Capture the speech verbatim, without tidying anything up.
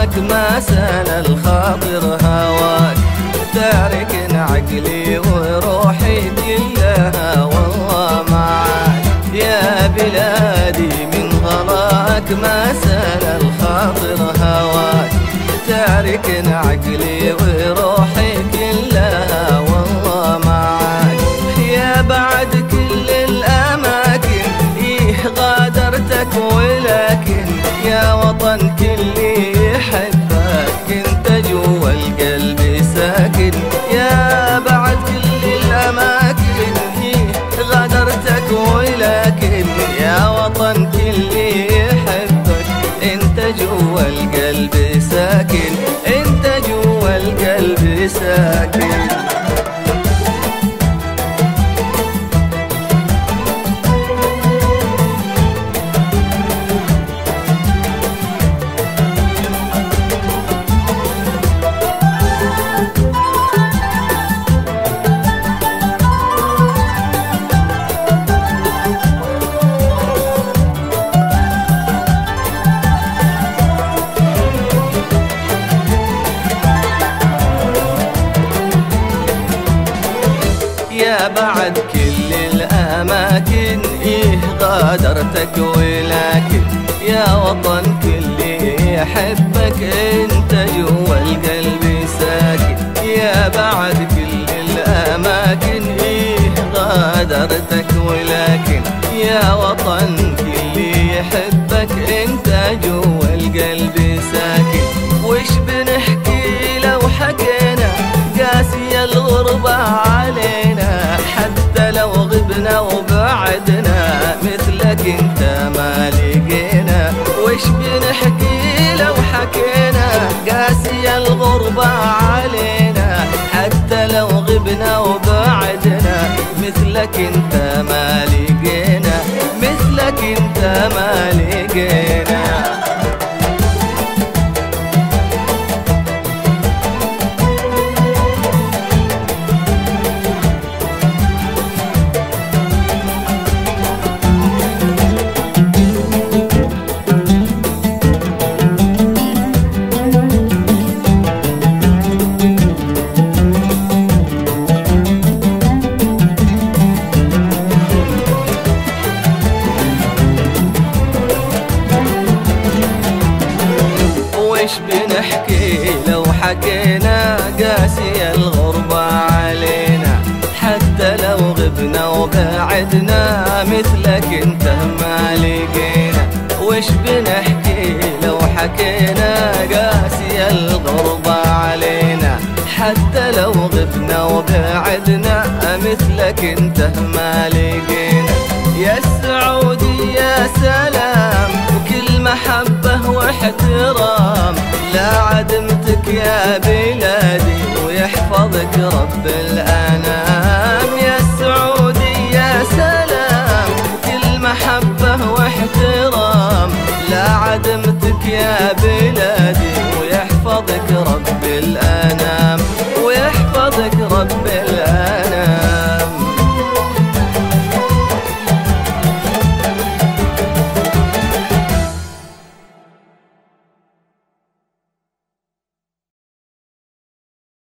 غراك ما سال الخاطر هواك، تاركن عقلي وروحي كلها والله معاك. يا بلادي من غراك ما سال الخاطر هواك، تاركن عقلي وروحي كلها والله معاك. يا بعد كل الأماكن إيه غادرتك، ولكن يا وطن كلي يحبك انت جوا القلب ساكن. يا بعد كل الأماكن إيه غادرتك، ولكن يا وطن كلي يحبك انت جوا القلب ساكن، انت جوا القلب ساكن. يا بعد كل الأماكن إيه غادرتك، ولكن يا وطن كلي يحبك انت جوا القلب ساكن. يا بعد كل الأماكن إيه غادرتك، ولكن يا وطن كلي يحبك انت جوا القلب ساكن. وش بنحكي لو حكينا قاسية الغربة علينا، حتى لو غبنا وبعدنا مثلك انت ما لقينا. وش بنحكي لو حكينا قاسية الغربة علينا، حتى لو غبنا وبعدنا مثلك انت ما لقينا، مثلك انت ما لقينا. وش بنحكي لو حكينا قاسية الغربة علينا، حتى لو غبنا وبعدنا مثلك انت ما لقينا. وش بنحكي لو حكينا قاسية الغربة علينا، حتى لو غبنا وبعدنا مثلك انت ما لقينا. يا السعودي يا سلام وكل محبة واحترام، لا عدمتك يا بلادي ويحفظك رب الأنام. يا السعودي يا سلام وكل محبة واحترام، لا عدمتك يا بلادي